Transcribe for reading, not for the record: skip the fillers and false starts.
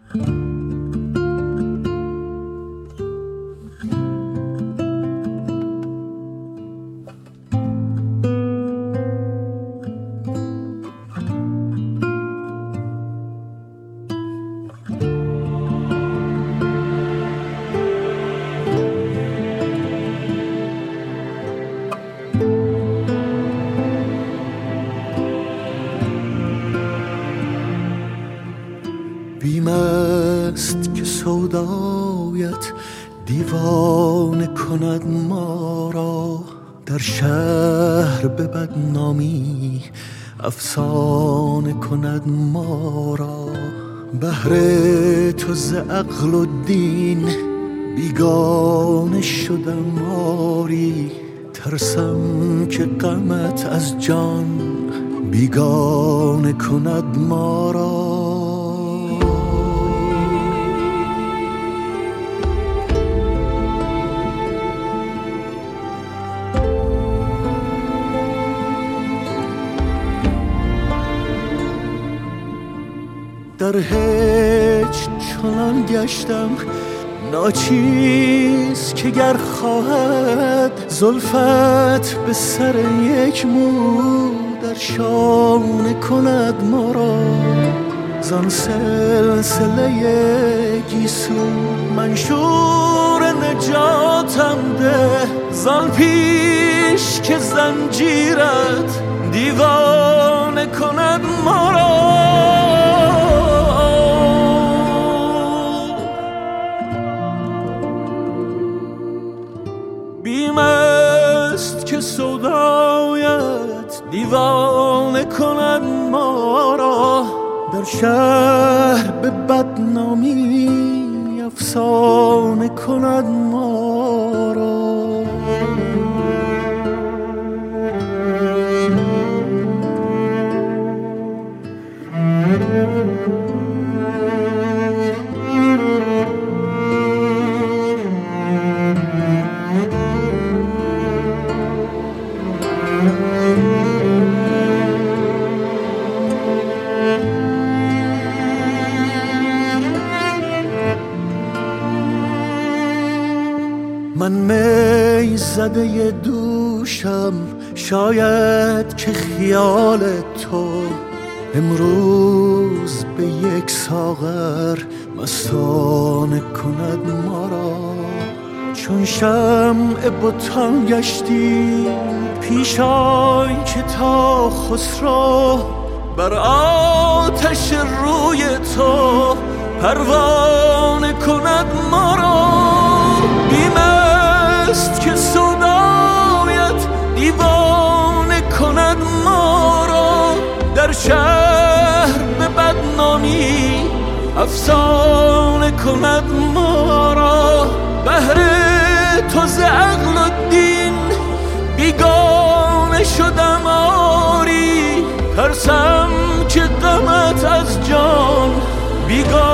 بیم است که سودایت دیوانه کند ما را، در شهر به بدنامی افسانه کند ما را. بهر تو ز عقل و دین بیگانه شدم آری، ترسم که غمت از جان بیگانه کند ما را. در هیچ چنان گشتم ناچیز که گر خواهد زلفت به سر یک مو در شانه کند ما را. زان سلسله گیسو منشور نجاتم ده، زان پیش که زنجیرت دیوانه کند ما را. بیم است که سودایت دیوانه کند ما را، در شهر به بدنامی افسانه کند ما را. من می زده دوشم، شاید که خیال تو امروز به یک ساغر مستانه کند ما را. چون شمع بتان گشتی پیش آی که تا خسرو بر آتش روی تو پروانه کند ما را. بیم است که سودایت دیوانه کند ما را، در شهر به بدنامی افسانه کند ما را. بهر تو ز عقل و دین بیگانه شدم آری، ترسم که غمت از جان بیگانه